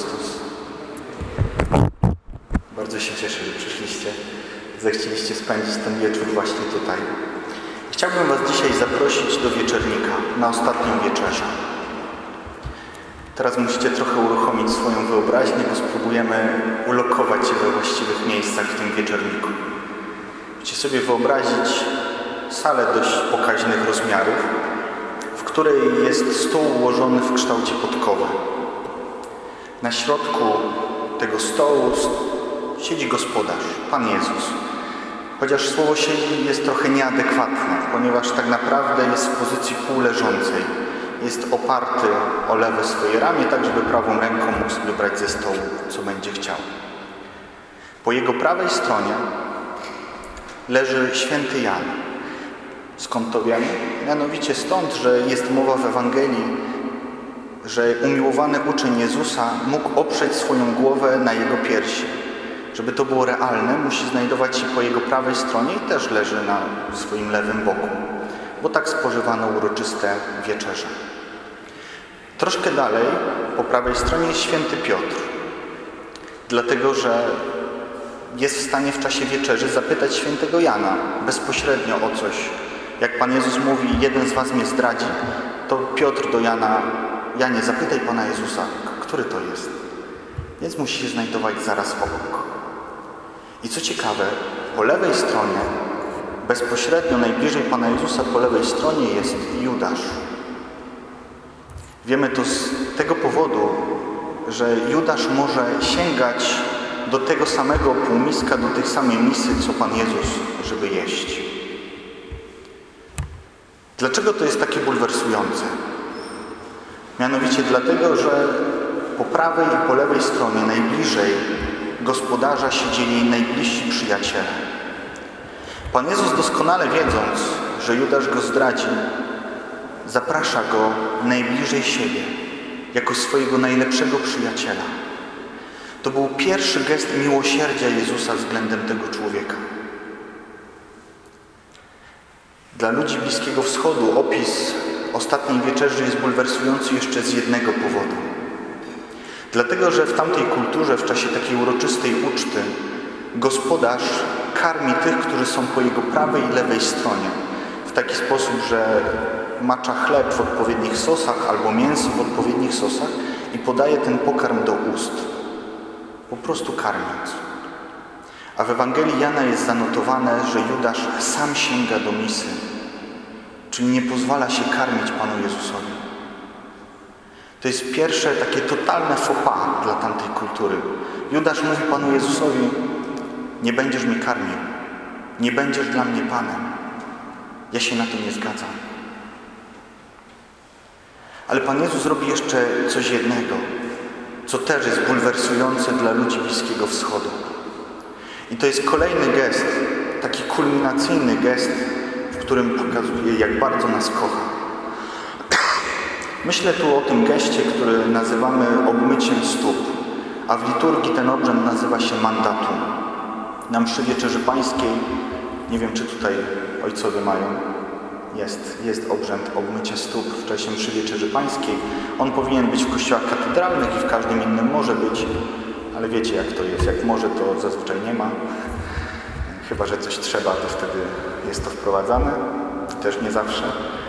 Chrystus. Bardzo się cieszę, że przyszliście, zechcieliście spędzić ten wieczór właśnie tutaj. Chciałbym Was dzisiaj zaprosić do wieczernika, na ostatnią wieczerzę. Teraz musicie trochę uruchomić swoją wyobraźnię, bo spróbujemy ulokować się we właściwych miejscach w tym wieczerniku. Musicie sobie wyobrazić salę dość pokaźnych rozmiarów, w której jest stół ułożony w kształcie podkowy. Na środku tego stołu siedzi gospodarz, Pan Jezus. Chociaż słowo siedzi jest trochę nieadekwatne, ponieważ tak naprawdę jest w pozycji półleżącej. Jest oparty o lewe swoje ramię, tak żeby prawą ręką mógł sobie brać ze stołu, co będzie chciał. Po jego prawej stronie leży święty Jan. Skąd to wiemy? Mianowicie stąd, że jest mowa w Ewangelii, że umiłowany uczeń Jezusa mógł oprzeć swoją głowę na jego piersi. Żeby to było realne, musi znajdować się po jego prawej stronie i też leży na swoim lewym boku, bo tak spożywano uroczyste wieczerze. Troszkę dalej, po prawej stronie jest święty Piotr, dlatego że jest w stanie w czasie wieczerzy zapytać świętego Jana bezpośrednio o coś. Jak Pan Jezus mówi, jeden z was mnie zdradzi, to Piotr do Jana: Janie, zapytaj Pana Jezusa, który to jest. Więc musi się znajdować zaraz obok. I co ciekawe, po lewej stronie, bezpośrednio najbliżej Pana Jezusa po lewej stronie jest Judasz. Wiemy to z tego powodu, że Judasz może sięgać do tego samego półmiska, do tych samych misy, co Pan Jezus, żeby jeść. Dlaczego to jest takie bulwersujące? Mianowicie dlatego, że po prawej i po lewej stronie, najbliżej gospodarza, siedzieli najbliżsi przyjaciele. Pan Jezus, doskonale wiedząc, że Judasz go zdradzi, zaprasza go najbliżej siebie, jako swojego najlepszego przyjaciela. To był pierwszy gest miłosierdzia Jezusa względem tego człowieka. Dla ludzi Bliskiego Wschodu opis ostatniej wieczerzy jest bulwersujący jeszcze z jednego powodu. Dlatego, że w tamtej kulturze, w czasie takiej uroczystej uczty, gospodarz karmi tych, którzy są po jego prawej i lewej stronie. W taki sposób, że macza chleb w odpowiednich sosach albo mięso w odpowiednich sosach i podaje ten pokarm do ust. Po prostu karmiąc. A w Ewangelii Jana jest zanotowane, że Judasz sam sięga do misy, czyli nie pozwala się karmić Panu Jezusowi. To jest pierwsze takie totalne faux pas dla tamtej kultury. Judasz mówi Panu Jezusowi: nie będziesz mnie karmił, nie będziesz dla mnie Panem. Ja się na to nie zgadzam. Ale Pan Jezus robi jeszcze coś jednego, co też jest bulwersujące dla ludzi Bliskiego Wschodu. I to jest kolejny gest, taki kulminacyjny gest, w którym pokazuje, jak bardzo nas kocha. Myślę tu o tym geście, który nazywamy obmyciem stóp, a w liturgii ten obrzęd nazywa się mandatum. Na mszy Wieczerzy Pańskiej, nie wiem, czy tutaj ojcowie mają, jest obrzęd obmycia stóp w czasie mszy Wieczerzy Pańskiej. On powinien być w kościołach katedralnych i w każdym innym może być, ale wiecie, jak to jest. Jak może, to zazwyczaj nie ma. Chyba że coś trzeba, to wtedy jest to wprowadzane. Też nie zawsze.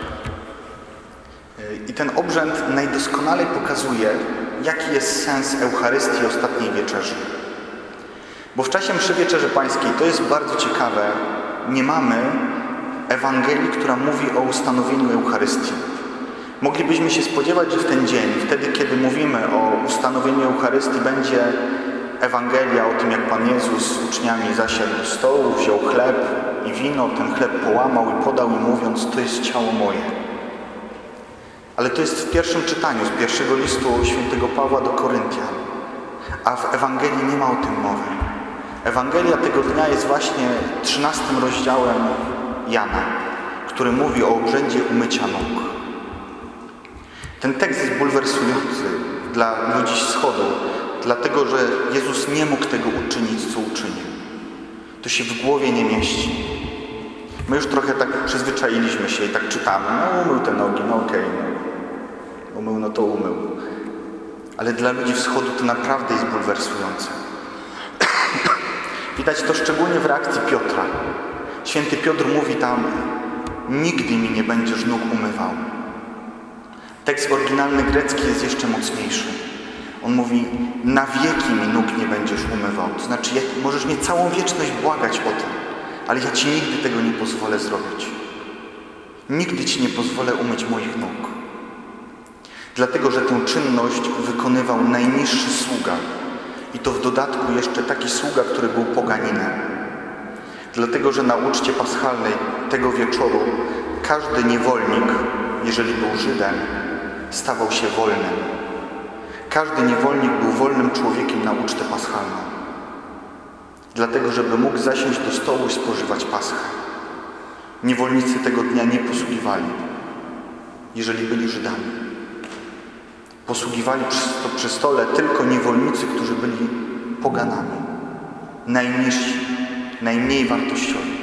I ten obrzęd najdoskonalej pokazuje, jaki jest sens Eucharystii ostatniej wieczerzy. Bo w czasie mszy Wieczerzy Pańskiej, to jest bardzo ciekawe, nie mamy Ewangelii, która mówi o ustanowieniu Eucharystii. Moglibyśmy się spodziewać, że w ten dzień, wtedy kiedy mówimy o ustanowieniu Eucharystii, będzie Ewangelia o tym, jak Pan Jezus z uczniami zasiadł do stołu, wziął chleb i wino, ten chleb połamał i podał im, mówiąc: to jest ciało moje. Ale to jest w pierwszym czytaniu z pierwszego listu świętego Pawła do Koryntian. A w Ewangelii nie ma o tym mowy. Ewangelia tego dnia jest właśnie 13 rozdziałem Jana, który mówi o obrzędzie umycia nóg. Ten tekst jest bulwersujący dla ludzi z wschodu, dlatego że Jezus nie mógł tego uczynić, co uczynił. To się w głowie nie mieści. My już trochę tak przyzwyczailiśmy się i tak czytamy: no umył te nogi, no okej, no umył, no to umył. ale dla ludzi wschodu to naprawdę jest bulwersujące. Widać to szczególnie w reakcji Piotra. Święty Piotr mówi tam: nigdy mi nie będziesz nóg umywał. Tekst oryginalny grecki jest jeszcze mocniejszy. On mówi: na wieki mi nóg nie będziesz umywał. To znaczy, możesz mnie całą wieczność błagać o tym, ale ja Ci nigdy tego nie pozwolę zrobić. Nigdy Ci nie pozwolę umyć moich nóg. Dlatego, że tę czynność wykonywał najniższy sługa. I to w dodatku jeszcze taki sługa, który był poganinem. Dlatego, że na uczcie paschalnej tego wieczoru każdy niewolnik, jeżeli był Żydem, stawał się wolnym. Każdy niewolnik był wolnym człowiekiem na ucztę paschalną. Dlatego, żeby mógł zasiąść do stołu i spożywać paschę. Niewolnicy tego dnia nie posługiwali, jeżeli byli Żydami. Posługiwali przy stole tylko niewolnicy, którzy byli poganami. Najniżsi, najmniej wartościowi.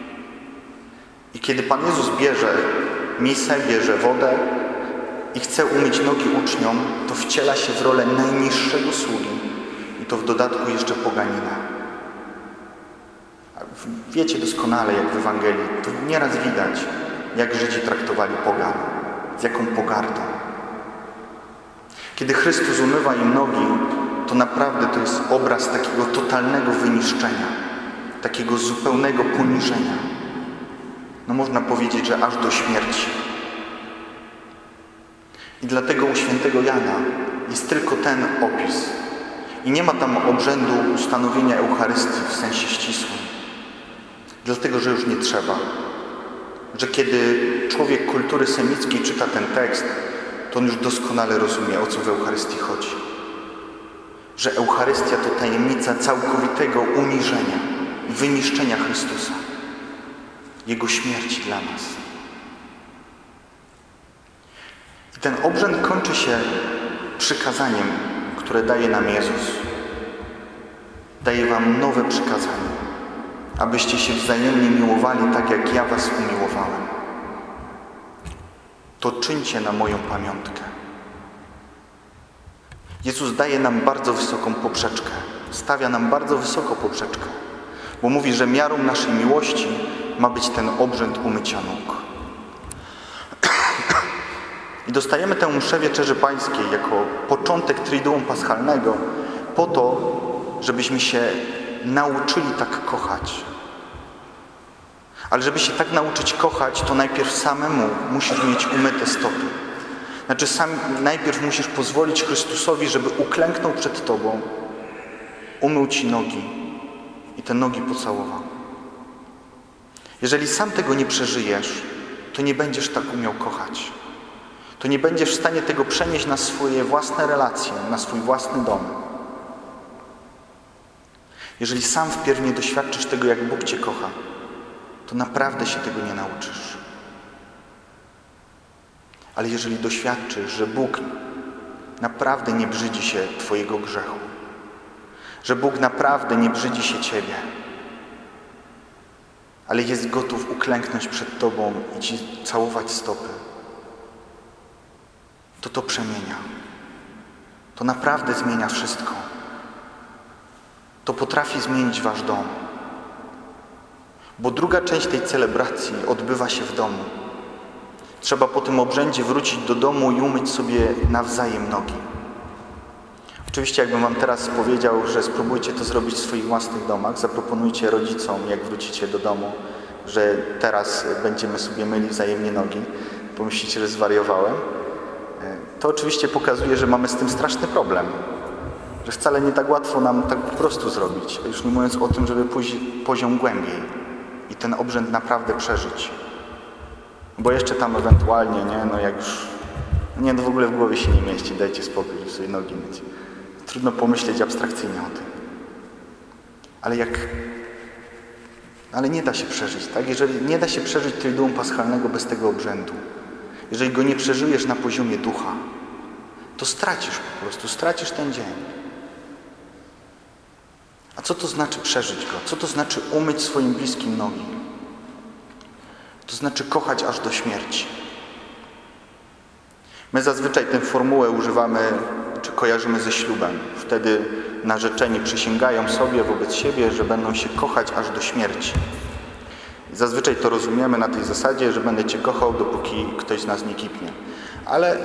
I kiedy Pan Jezus bierze misę, bierze wodę i chce umyć nogi uczniom, to wciela się w rolę najniższego sługi. I to w dodatku jeszcze poganina. Wiecie doskonale, jak w Ewangelii, to nieraz widać, jak Żydzi traktowali pogan, z jaką pogardą. Kiedy Chrystus umywa im nogi, to naprawdę to jest obraz takiego totalnego wyniszczenia, takiego zupełnego poniżenia. No można powiedzieć, że aż do śmierci. I dlatego u świętego Jana jest tylko ten opis. I nie ma tam obrzędu ustanowienia Eucharystii w sensie ścisłym. Dlatego, że już nie trzeba. Że kiedy człowiek kultury semickiej czyta ten tekst, to on już doskonale rozumie, o co w Eucharystii chodzi. Że Eucharystia to tajemnica całkowitego uniżenia, wyniszczenia Chrystusa. Jego śmierci dla nas. I ten obrzęd kończy się przykazaniem, które daje nam Jezus. Daje wam nowe przykazanie, abyście się wzajemnie miłowali tak, jak ja was umiłowałem. To czyńcie na moją pamiątkę. Jezus daje nam bardzo wysoką poprzeczkę. Stawia nam bardzo wysoko poprzeczkę. Bo mówi, że miarą naszej miłości ma być ten obrzęd umycia nóg. I dostajemy tę mszę Wieczerzy Pańskiej jako początek Triduum Paschalnego po to, żebyśmy się nauczyli tak kochać. Ale żeby się tak nauczyć kochać, to najpierw samemu musisz mieć umyte stopy. Znaczy najpierw musisz pozwolić Chrystusowi, żeby uklęknął przed Tobą, umył Ci nogi i te nogi pocałował. Jeżeli sam tego nie przeżyjesz, to nie będziesz tak umiał kochać. To nie będziesz w stanie tego przenieść na swoje własne relacje, na swój własny dom. Jeżeli sam wpierw nie doświadczysz tego, jak Bóg Cię kocha, to naprawdę się tego nie nauczysz. Ale jeżeli doświadczysz, że Bóg naprawdę nie brzydzi się Twojego grzechu, że Bóg naprawdę nie brzydzi się Ciebie, ale jest gotów uklęknąć przed Tobą i Ci całować stopy, to przemienia. To naprawdę zmienia wszystko. To potrafi zmienić Wasz dom. Bo druga część tej celebracji odbywa się w domu. Trzeba po tym obrzędzie wrócić do domu i umyć sobie nawzajem nogi. Oczywiście jakbym Wam teraz powiedział, że spróbujcie to zrobić w swoich własnych domach, zaproponujcie rodzicom, jak wrócicie do domu, że teraz będziemy sobie myli wzajemnie nogi, pomyślicie, że zwariowałem, to oczywiście pokazuje, że mamy z tym straszny problem. Że wcale nie tak łatwo nam tak po prostu zrobić. Już nie mówiąc o tym, żeby pójść poziom głębiej i ten obrzęd naprawdę przeżyć. Bo jeszcze tam ewentualnie, jak już... no w ogóle w głowie się nie mieści, dajcie spokój, żeby sobie nogi myć. Trudno pomyśleć abstrakcyjnie o tym. Ale nie da się przeżyć, tak? Jeżeli nie da się przeżyć Triduum Paschalnego bez tego obrzędu, jeżeli go nie przeżyjesz na poziomie ducha, to stracisz ten dzień. A co to znaczy przeżyć go? Co to znaczy umyć swoim bliskim nogi? To znaczy kochać aż do śmierci. My zazwyczaj tę formułę używamy, czy kojarzymy ze ślubem. Wtedy narzeczeni przysięgają sobie wobec siebie, że będą się kochać aż do śmierci. Zazwyczaj to rozumiemy na tej zasadzie, że będę Cię kochał, dopóki ktoś z nas nie kipnie. Ale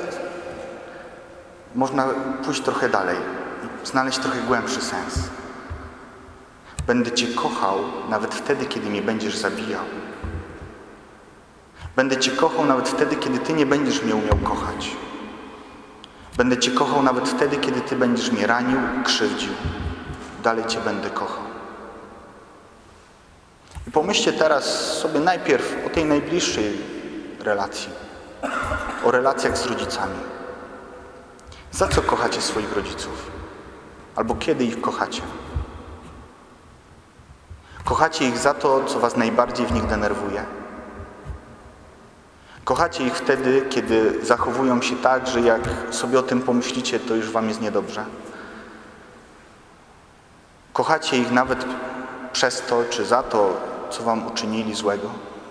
można pójść trochę dalej i znaleźć trochę głębszy sens. Będę Cię kochał nawet wtedy, kiedy mnie będziesz zabijał. Będę Cię kochał nawet wtedy, kiedy Ty nie będziesz mnie umiał kochać. Będę Cię kochał nawet wtedy, kiedy Ty będziesz mnie ranił, krzywdził. Dalej Cię będę kochał. I pomyślcie teraz sobie najpierw o tej najbliższej relacji. O relacjach z rodzicami. Za co kochacie swoich rodziców? Albo kiedy ich kochacie? Kochacie ich za to, co was najbardziej w nich denerwuje. Kochacie ich wtedy, kiedy zachowują się tak, że jak sobie o tym pomyślicie, to już wam jest niedobrze. Kochacie ich nawet przez to, czy za to, co wam uczynili złego.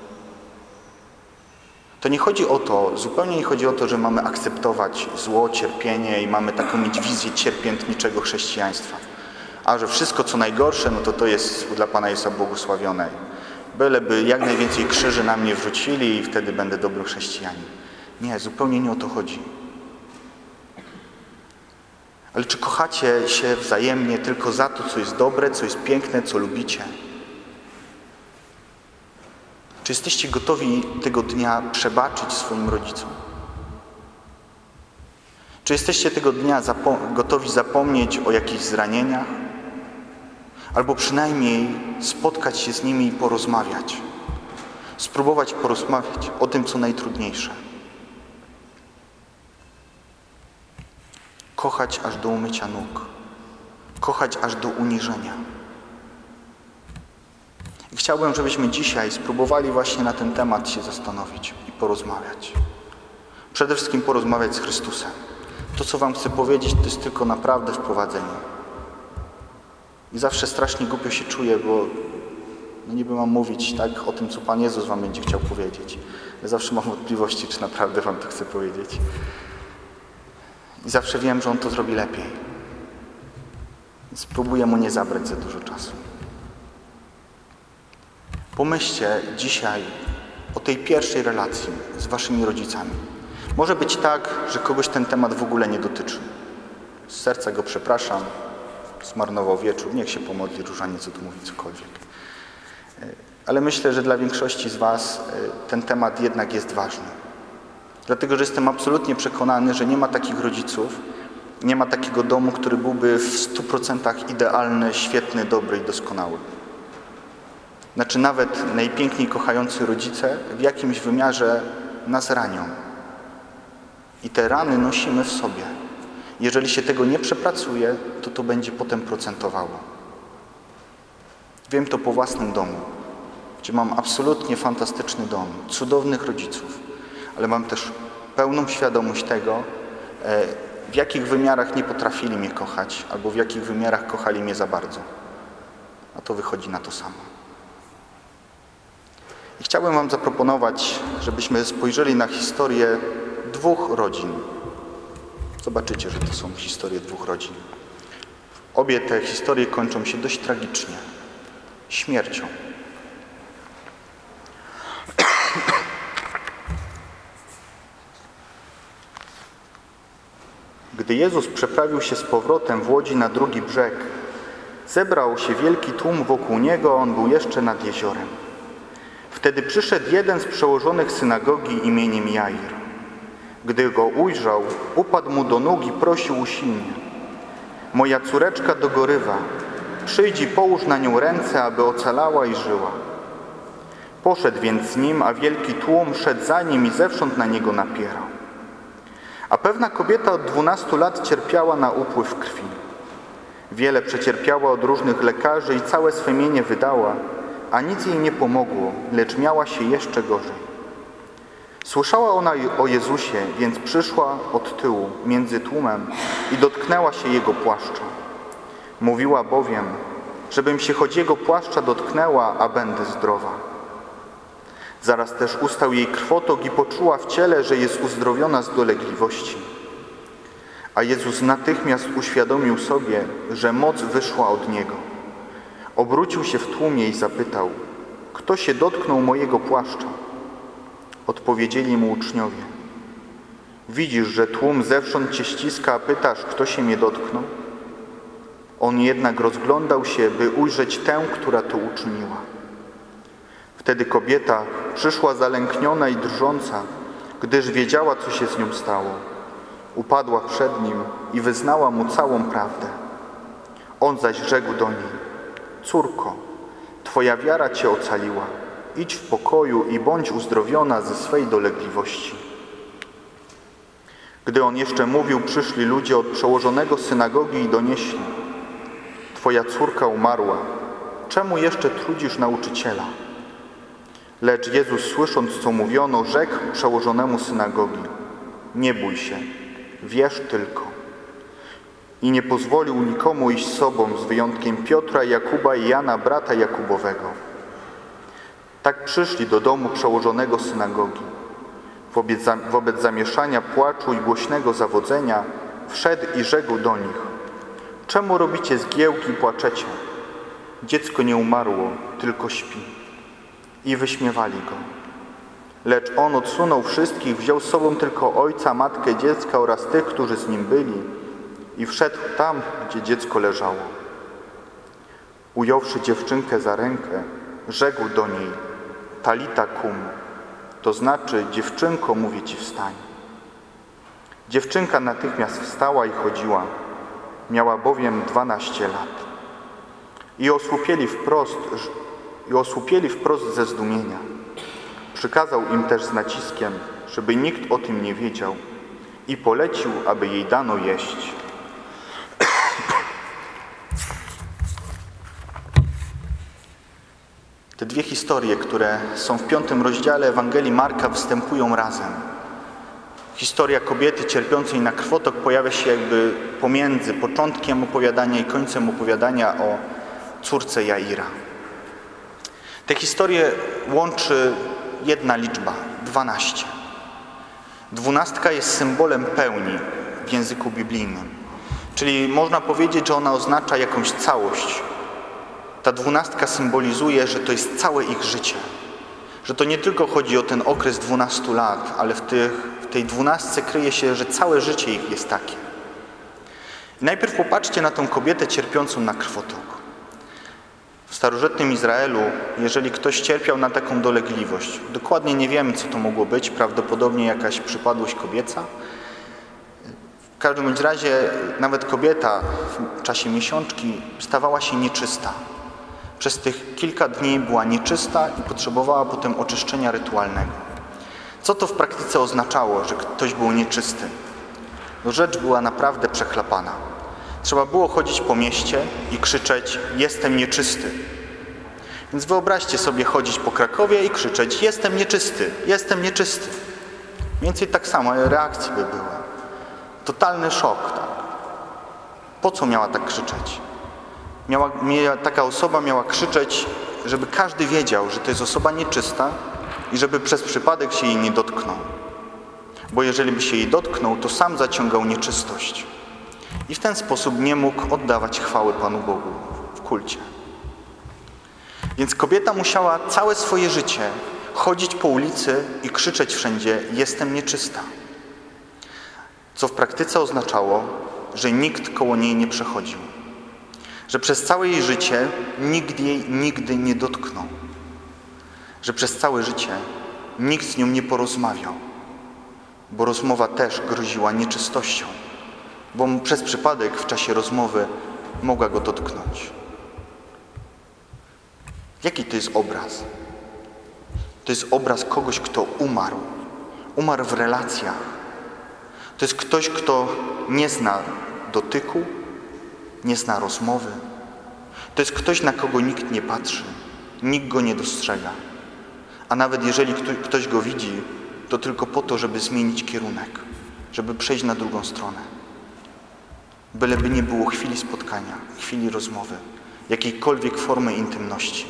To nie chodzi o to, zupełnie nie chodzi o to, że mamy akceptować zło, cierpienie i mamy taką mieć wizję cierpiętniczego chrześcijaństwa. A że wszystko, co najgorsze, no to jest dla Pana Jezusa błogosławione. Byleby jak najwięcej krzyży na mnie wrzucili i wtedy będę dobrym chrześcijaninem. Nie, zupełnie nie o to chodzi. Ale czy kochacie się wzajemnie tylko za to, co jest dobre, co jest piękne, co lubicie? Czy jesteście gotowi tego dnia przebaczyć swoim rodzicom? Czy jesteście tego dnia gotowi zapomnieć o jakichś zranieniach? Albo przynajmniej spotkać się z nimi i porozmawiać. Spróbować porozmawiać o tym, co najtrudniejsze. Kochać aż do umycia nóg. Kochać aż do uniżenia. I chciałbym, żebyśmy dzisiaj spróbowali właśnie na ten temat się zastanowić i porozmawiać. Przede wszystkim porozmawiać z Chrystusem. To, co wam chcę powiedzieć, to jest tylko naprawdę wprowadzenie. I zawsze strasznie głupio się czuję, bo niby mam mówić tak o tym, co Pan Jezus wam będzie chciał powiedzieć. Ja zawsze mam wątpliwości, czy naprawdę wam to chcę powiedzieć. I zawsze wiem, że On to zrobi lepiej. Więc spróbuję Mu nie zabrać za dużo czasu. Pomyślcie dzisiaj o tej pierwszej relacji z waszymi rodzicami. Może być tak, że kogoś ten temat w ogóle nie dotyczy. Z serca go przepraszam, zmarnował wieczór, niech się pomodli, różaniec odmówi cokolwiek. Ale myślę, że dla większości z was ten temat jednak jest ważny. Dlatego, że jestem absolutnie przekonany, że nie ma takich rodziców, nie ma takiego domu, który byłby w 100% idealny, świetny, dobry i doskonały. Znaczy nawet najpiękniej kochający rodzice w jakimś wymiarze nas ranią. I te rany nosimy w sobie. Jeżeli się tego nie przepracuje, to będzie potem procentowało. Wiem to po własnym domu, gdzie mam absolutnie fantastyczny dom, cudownych rodziców, ale mam też pełną świadomość tego, w jakich wymiarach nie potrafili mnie kochać, albo w jakich wymiarach kochali mnie za bardzo. A to wychodzi na to samo. I chciałbym wam zaproponować, żebyśmy spojrzeli na historię dwóch rodzin. Zobaczycie, że to są historie dwóch rodzin. Obie te historie kończą się dość tragicznie. Śmiercią. Gdy Jezus przeprawił się z powrotem w łodzi na drugi brzeg, zebrał się wielki tłum wokół Niego, a On był jeszcze nad jeziorem. Wtedy przyszedł jeden z przełożonych synagogi imieniem Jair. Gdy go ujrzał, upadł mu do nóg i prosił usilnie: moja córeczka dogorywa, przyjdź i połóż na nią ręce, aby ocalała i żyła. Poszedł więc z nim, a wielki tłum szedł za nim i zewsząd na niego napierał. A pewna kobieta od 12 lat cierpiała na upływ krwi. Wiele przecierpiała od różnych lekarzy i całe swe mienie wydała, a nic jej nie pomogło, lecz miała się jeszcze gorzej. Słyszała ona o Jezusie, więc przyszła od tyłu, między tłumem i dotknęła się Jego płaszcza. Mówiła bowiem, żebym się choć Jego płaszcza dotknęła, a będę zdrowa. Zaraz też ustał jej krwotok i poczuła w ciele, że jest uzdrowiona z dolegliwości. A Jezus natychmiast uświadomił sobie, że moc wyszła od Niego. Obrócił się w tłumie i zapytał: kto się dotknął mojego płaszcza? Odpowiedzieli mu uczniowie: widzisz, że tłum zewsząd cię ściska, a pytasz, kto się mnie dotknął? On jednak rozglądał się, by ujrzeć tę, która to uczyniła. Wtedy kobieta przyszła zalękniona i drżąca, gdyż wiedziała, co się z nią stało. Upadła przed nim i wyznała mu całą prawdę. On zaś rzekł do niej: córko, twoja wiara cię ocaliła. Idź w pokoju i bądź uzdrowiona ze swej dolegliwości. Gdy on jeszcze mówił, przyszli ludzie od przełożonego synagogi i donieśli: twoja córka umarła. Czemu jeszcze trudzisz nauczyciela? Lecz Jezus, słysząc, co mówiono, rzekł przełożonemu synagogi: nie bój się, wierz tylko. I nie pozwolił nikomu iść z sobą, z wyjątkiem Piotra, Jakuba i Jana, brata Jakubowego. Tak przyszli do domu przełożonego synagogi. Wobec zamieszania, płaczu i głośnego zawodzenia wszedł i rzekł do nich: czemu robicie zgiełki i płaczecie? Dziecko nie umarło, tylko śpi. I wyśmiewali go. Lecz on odsunął wszystkich, wziął z sobą tylko ojca, matkę dziecka oraz tych, którzy z nim byli, i wszedł tam, gdzie dziecko leżało. Ująwszy dziewczynkę za rękę, rzekł do niej: talita kum, to znaczy: dziewczynko, mówię ci, wstań. Dziewczynka natychmiast wstała i chodziła, miała bowiem 12 lat. I osłupieli wprost ze zdumienia. Przykazał im też z naciskiem, żeby nikt o tym nie wiedział, i polecił, aby jej dano jeść. Te dwie historie, które są w 5 rozdziale Ewangelii Marka, występują razem. Historia kobiety cierpiącej na krwotok pojawia się jakby pomiędzy początkiem opowiadania i końcem opowiadania o córce Jaira. Te historie łączy jedna liczba: 12. 12 jest symbolem pełni w języku biblijnym. Czyli można powiedzieć, że ona oznacza jakąś całość. Ta 12 symbolizuje, że to jest całe ich życie. Że to nie tylko chodzi o ten okres 12 lat, ale w tej 12 kryje się, że całe życie ich jest takie. I najpierw popatrzcie na tą kobietę cierpiącą na krwotok. W starożytnym Izraelu, jeżeli ktoś cierpiał na taką dolegliwość, dokładnie nie wiemy, co to mogło być, prawdopodobnie jakaś przypadłość kobieca. W każdym bądź razie nawet kobieta w czasie miesiączki stawała się nieczysta. Przez tych kilka dni była nieczysta i potrzebowała potem oczyszczenia rytualnego. Co to w praktyce oznaczało, że ktoś był nieczysty? No rzecz była naprawdę przechlapana. Trzeba było chodzić po mieście i krzyczeć: jestem nieczysty. Więc wyobraźcie sobie chodzić po Krakowie i krzyczeć: jestem nieczysty, jestem nieczysty. Mniej więcej tak samo reakcje by były. Totalny szok, tak. Po co miała tak krzyczeć? Taka osoba miała krzyczeć, żeby każdy wiedział, że to jest osoba nieczysta i żeby przez przypadek się jej nie dotknął. Bo jeżeli by się jej dotknął, to sam zaciągał nieczystość. I w ten sposób nie mógł oddawać chwały Panu Bogu w kulcie. Więc kobieta musiała całe swoje życie chodzić po ulicy i krzyczeć wszędzie: jestem nieczysta. Co w praktyce oznaczało, że nikt koło niej nie przechodził. Że przez całe jej życie nikt jej nigdy nie dotknął. Że przez całe życie nikt z nią nie porozmawiał. Bo rozmowa też groziła nieczystością. Bo przez przypadek w czasie rozmowy mogła go dotknąć. Jaki to jest obraz? To jest obraz kogoś, kto umarł. Umarł w relacjach. To jest ktoś, kto nie zna dotyku, nie zna rozmowy. To jest ktoś, na kogo nikt nie patrzy, nikt go nie dostrzega. A nawet jeżeli ktoś go widzi, to tylko po to, żeby zmienić kierunek, żeby przejść na drugą stronę. Byleby nie było chwili spotkania, chwili rozmowy, jakiejkolwiek formy intymności.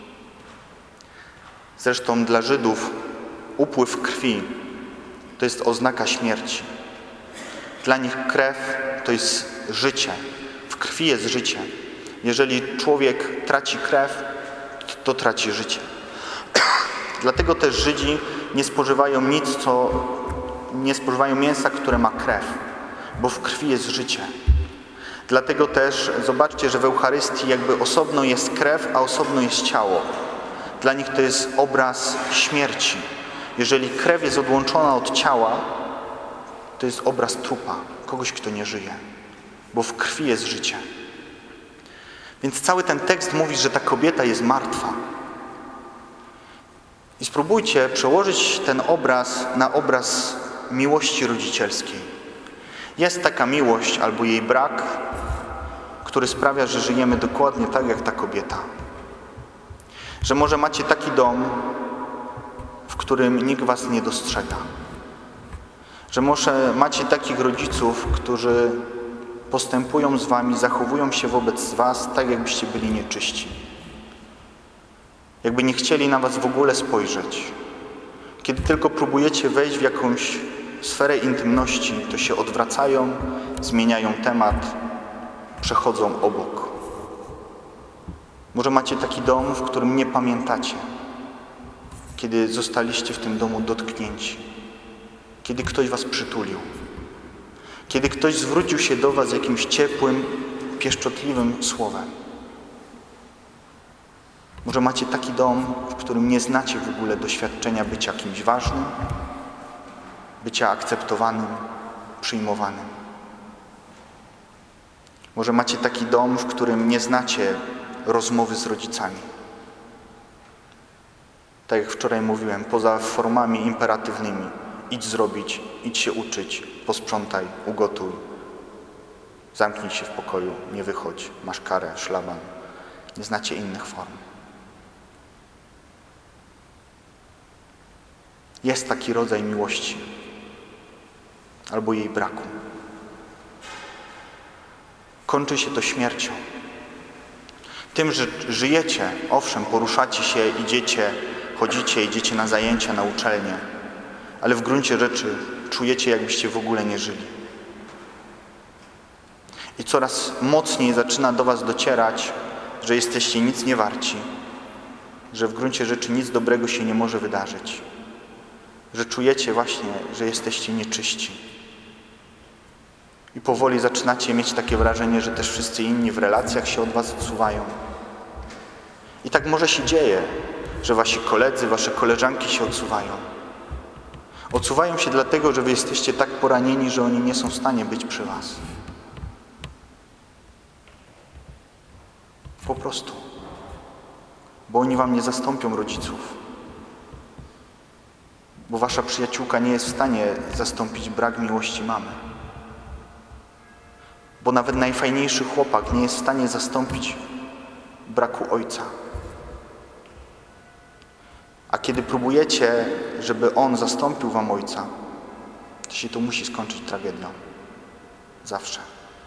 Zresztą dla Żydów upływ krwi to jest oznaka śmierci. Dla nich krew to jest życie. W krwi jest życie. Jeżeli człowiek traci krew, to traci życie. Dlatego też Żydzi nie spożywają nie spożywają mięsa, które ma krew, bo w krwi jest życie. Dlatego też zobaczcie, że w Eucharystii jakby osobno jest krew, a osobno jest ciało. Dla nich to jest obraz śmierci. Jeżeli krew jest odłączona od ciała, to jest obraz trupa, kogoś, kto nie żyje, bo w krwi jest życie. Więc cały ten tekst mówi, że ta kobieta jest martwa. I spróbujcie przełożyć ten obraz na obraz miłości rodzicielskiej. Jest taka miłość albo jej brak, który sprawia, że żyjemy dokładnie tak jak ta kobieta. Że może macie taki dom, w którym nikt was nie dostrzega. Że może macie takich rodziców, którzy postępują z wami, zachowują się wobec was tak, jakbyście byli nieczyści. Jakby nie chcieli na was w ogóle spojrzeć. Kiedy tylko próbujecie wejść w jakąś sferę intymności, to się odwracają, zmieniają temat, przechodzą obok. Może macie taki dom, w którym nie pamiętacie, kiedy zostaliście w tym domu dotknięci, kiedy ktoś was przytulił, kiedy ktoś zwrócił się do was jakimś ciepłym, pieszczotliwym słowem. Może macie taki dom, w którym nie znacie w ogóle doświadczenia bycia kimś ważnym, bycia akceptowanym, przyjmowanym. Może macie taki dom, w którym nie znacie rozmowy z rodzicami. Tak jak wczoraj mówiłem, poza formami imperatywnymi. Idź zrobić, idź się uczyć, posprzątaj, ugotuj. Zamknij się w pokoju, nie wychodź, masz karę, szlaban. Nie znacie innych form. Jest taki rodzaj miłości albo jej braku. Kończy się to śmiercią. Tym, że żyjecie, owszem, poruszacie się, idziecie na zajęcia, na uczelnię, ale w gruncie rzeczy czujecie, jakbyście w ogóle nie żyli. I coraz mocniej zaczyna do was docierać, że jesteście nic nie warci, że w gruncie rzeczy nic dobrego się nie może wydarzyć, że czujecie właśnie, że jesteście nieczyści. I powoli zaczynacie mieć takie wrażenie, że też wszyscy inni w relacjach się od was odsuwają. I tak może się dzieje, że wasi koledzy, wasze koleżanki się odsuwają. Odsuwają się dlatego, że wy jesteście tak poranieni, że oni nie są w stanie być przy was. Po prostu. Bo oni wam nie zastąpią rodziców. Bo wasza przyjaciółka nie jest w stanie zastąpić brak miłości mamy. Bo nawet najfajniejszy chłopak nie jest w stanie zastąpić braku ojca. A kiedy próbujecie, żeby on zastąpił wam ojca, to się to musi skończyć tragedią. Zawsze.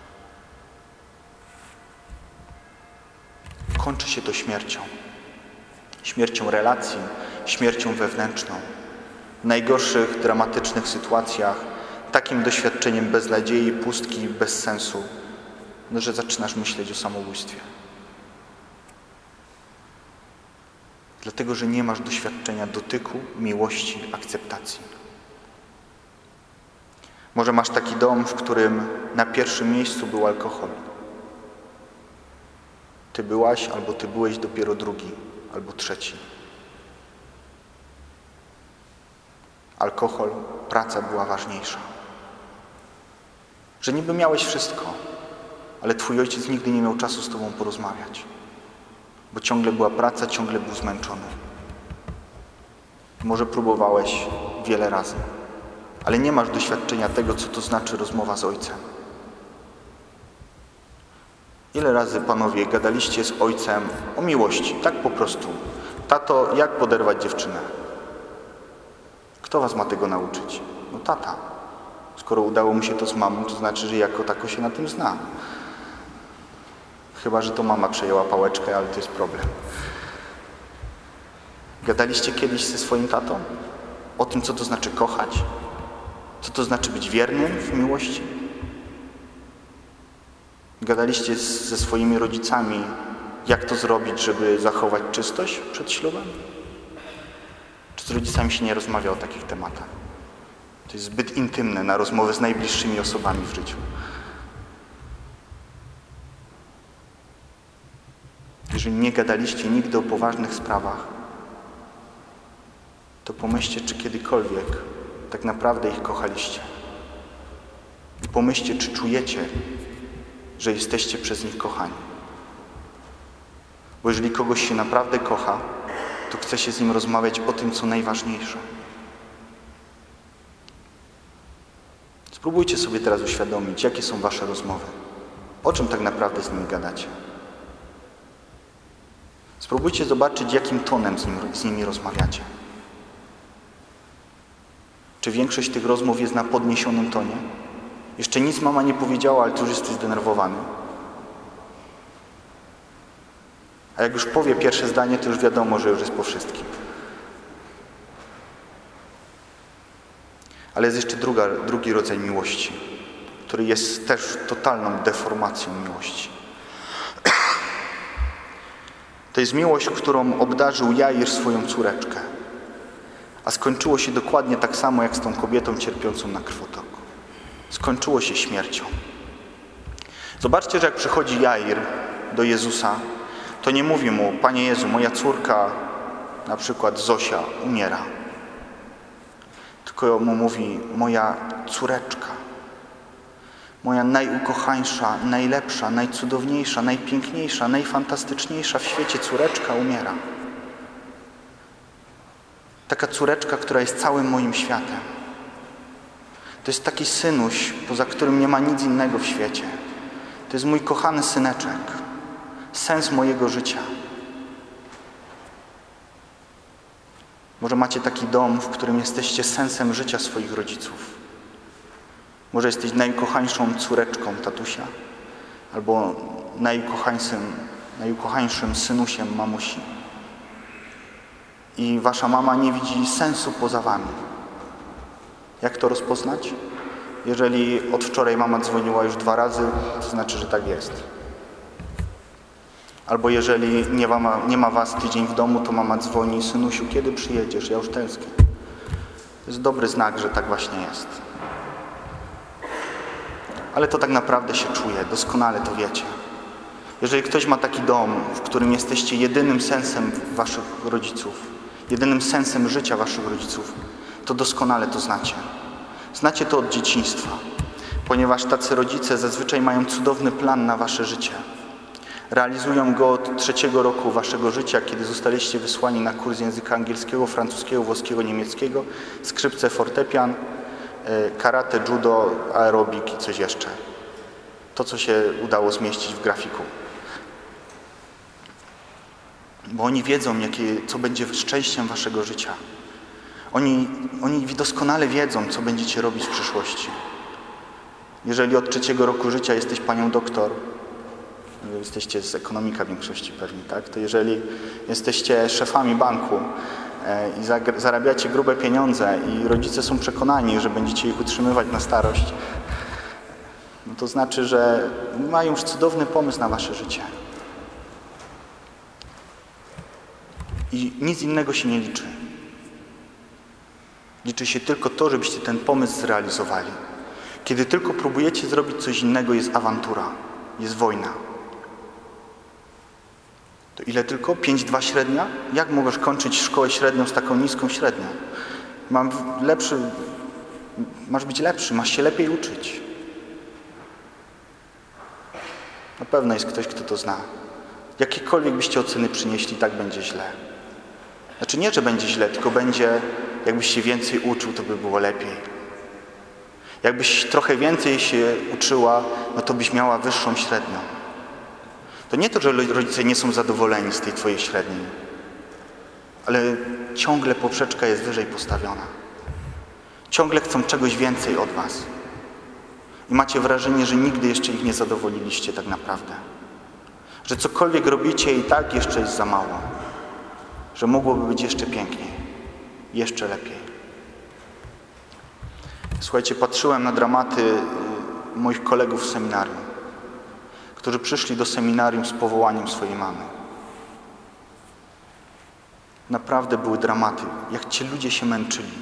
Kończy się to śmiercią. Śmiercią relacji, śmiercią wewnętrzną. W najgorszych, dramatycznych sytuacjach takim doświadczeniem beznadziei, pustki, bez sensu, że zaczynasz myśleć o samobójstwie. Dlatego, że nie masz doświadczenia dotyku, miłości, akceptacji. Może masz taki dom, w którym na pierwszym miejscu był alkohol. Ty byłaś, albo ty byłeś dopiero drugi, albo trzeci. Alkohol, praca była ważniejsza. Że niby miałeś wszystko, ale twój ojciec nigdy nie miał czasu z tobą porozmawiać. Bo ciągle była praca, ciągle był zmęczony. Może próbowałeś wiele razy, ale nie masz doświadczenia tego, co to znaczy rozmowa z ojcem. Ile razy, panowie, gadaliście z ojcem o miłości, tak po prostu. Tato, jak poderwać dziewczynę? Kto was ma tego nauczyć? No tata. Skoro udało mu się to z mamą, to znaczy, że jako tako się na tym zna. Chyba że to mama przejęła pałeczkę, ale to jest problem. Gadaliście kiedyś ze swoim tatą o tym, co to znaczy kochać? Co to znaczy być wiernym w miłości? Gadaliście ze swoimi rodzicami, jak to zrobić, żeby zachować czystość przed ślubem? Czy z rodzicami się nie rozmawia o takich tematach? To jest zbyt intymne na rozmowę z najbliższymi osobami w życiu. Jeżeli nie gadaliście nigdy o poważnych sprawach, to pomyślcie, czy kiedykolwiek tak naprawdę ich kochaliście. I pomyślcie, czy czujecie, że jesteście przez nich kochani. Bo jeżeli kogoś się naprawdę kocha, to chce się z nim rozmawiać o tym, co najważniejsze. Spróbujcie sobie teraz uświadomić, jakie są wasze rozmowy. O czym tak naprawdę z nimi gadacie. Spróbujcie zobaczyć, jakim tonem z nimi rozmawiacie. Czy większość tych rozmów jest na podniesionym tonie? Jeszcze nic mama nie powiedziała, ale ty już jesteś zdenerwowany. A jak już powie pierwsze zdanie, to już wiadomo, że już jest po wszystkim. Ale jest jeszcze drugi rodzaj miłości, który jest też totalną deformacją miłości. To jest miłość, którą obdarzył Jair swoją córeczkę. A skończyło się dokładnie tak samo, jak z tą kobietą cierpiącą na krwotoku. Skończyło się śmiercią. Zobaczcie, że jak przychodzi Jair do Jezusa, to nie mówi mu: Panie Jezu, moja córka, na przykład Zosia, umiera. Tylko mu mówi: moja córeczka, moja najukochańsza, najlepsza, najcudowniejsza, najpiękniejsza, najfantastyczniejsza w świecie córeczka umiera. Taka córeczka, która jest całym moim światem. To jest taki synuś, poza którym nie ma nic innego w świecie. To jest mój kochany syneczek. Sens mojego życia. Może macie taki dom, w którym jesteście sensem życia swoich rodziców. Może jesteś najukochańszą córeczką tatusia, albo najukochańszym synusiem mamusi. I wasza mama nie widzi sensu poza wami. Jak to rozpoznać? Jeżeli od wczoraj mama dzwoniła już 2 razy, to znaczy, że tak jest. Albo jeżeli nie ma was tydzień w domu, to mama dzwoni: synusiu, kiedy przyjedziesz? Ja już tęsknię. To jest dobry znak, że tak właśnie jest. Ale to tak naprawdę się czuje, doskonale to wiecie. Jeżeli ktoś ma taki dom, w którym jesteście jedynym sensem waszych rodziców, jedynym sensem życia waszych rodziców, to doskonale to znacie. Znacie to od dzieciństwa, ponieważ tacy rodzice zazwyczaj mają cudowny plan na wasze życie. Realizują go od 3. roku waszego życia, kiedy zostaliście wysłani na kurs języka angielskiego, francuskiego, włoskiego, niemieckiego, skrzypce, fortepian, karate, judo, aerobik i coś jeszcze. To, co się udało zmieścić w grafiku. Bo oni wiedzą, co będzie szczęściem waszego życia. Oni doskonale wiedzą, co będziecie robić w przyszłości. Jeżeli od 3. roku życia jesteś panią doktor, jesteście z ekonomika w większości pewnie, tak? To jeżeli jesteście szefami banku i zarabiacie grube pieniądze i rodzice są przekonani, że będziecie ich utrzymywać na starość, no to znaczy, że mają już cudowny pomysł na wasze życie. I nic innego się nie liczy. Liczy się tylko to, żebyście ten pomysł zrealizowali. Kiedy tylko próbujecie zrobić coś innego, jest awantura, jest wojna. To ile tylko? 5,2 średnia? Jak możesz kończyć szkołę średnią z taką niską średnią? Masz być lepszy, masz się lepiej uczyć. Na pewno jest ktoś, kto to zna. Jakiekolwiek byście oceny przynieśli, tak będzie źle. Znaczy nie, że będzie źle, tylko będzie, jakbyś się więcej uczył, to by było lepiej. Jakbyś trochę więcej się uczyła, no to byś miała wyższą średnią. To nie to, że rodzice nie są zadowoleni z tej twojej średniej, ale ciągle poprzeczka jest wyżej postawiona. Ciągle chcą czegoś więcej od was. I macie wrażenie, że nigdy jeszcze ich nie zadowoliliście tak naprawdę. Że cokolwiek robicie i tak jeszcze jest za mało. Że mogłoby być jeszcze piękniej, jeszcze lepiej. Słuchajcie, patrzyłem na dramaty moich kolegów w seminarium, którzy przyszli do seminarium z powołaniem swojej mamy. Naprawdę były dramaty, jak ci ludzie się męczyli.